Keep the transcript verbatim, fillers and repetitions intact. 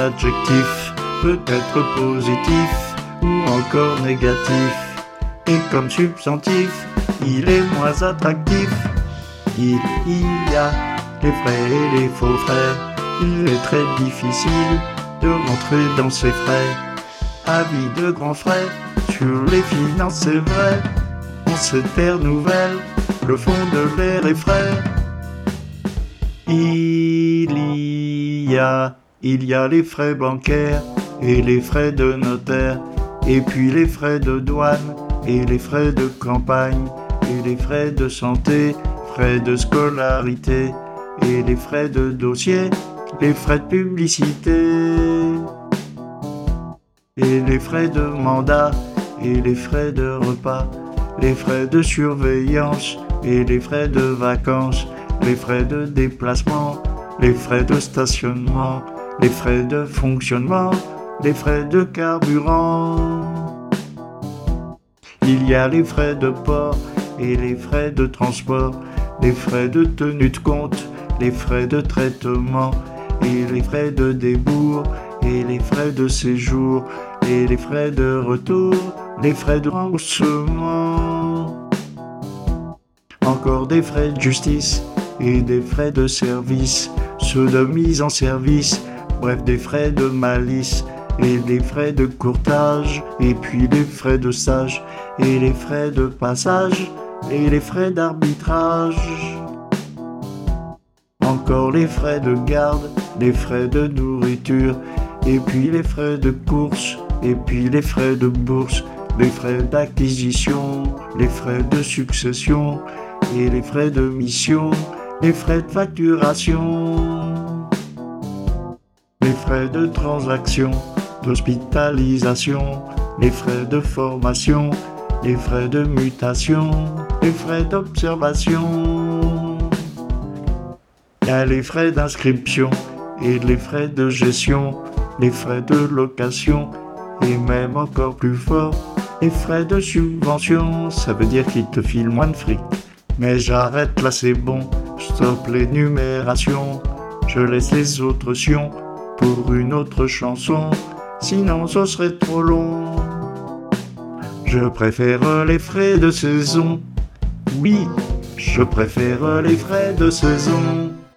adjectif peut être positif ou encore négatif. Et comme substantif, il est moins attractif. Il y a les vrais et les faux frais. Il est très difficile de rentrer dans ses frais. Avis de grands frais sur les finances, c'est vrai. En cette ère nouvelle, le fond de l'air est frais. Il y a, il y a les frais bancaires et les frais de notaire, et puis les frais de douane et les frais de campagne, et les frais de santé, frais de scolarité, et les frais de dossier, les frais de publicité, et les frais de mandat, et les frais de repas, les frais de surveillance, et les frais de vacances, les frais de déplacement, les frais de stationnement, les frais de fonctionnement, les frais de carburant. Il y a les frais de port et les frais de transport, les frais de tenue de compte, les frais de traitement, et les frais de débours, et les frais de séjour, et les frais de retour, les frais de remboursement. Encore des frais de justice et des frais de service, ceux de mise en service, bref des frais de malice, et des frais de courtage, et puis les frais de stage, et les frais de passage, et les frais d'arbitrage. Encore les frais de garde, les frais de nourriture, et puis les frais de course, et puis les frais de bourse, les frais d'acquisition, les frais de succession, et les frais de mission, les frais de facturation, les frais de transaction, d'hospitalisation, les frais de formation, les frais de mutation, les frais d'observation. Il y a les frais d'inscription et les frais de gestion, les frais de location et même encore plus fort, les frais de subvention. Ça veut dire qu'ils te filent moins de fric. Mais j'arrête là, c'est bon, stop l'énumération. Je laisse les autres sions pour une autre chanson, sinon ce serait trop long. Je préfère les frais de saison. Oui, je préfère les frais de saison.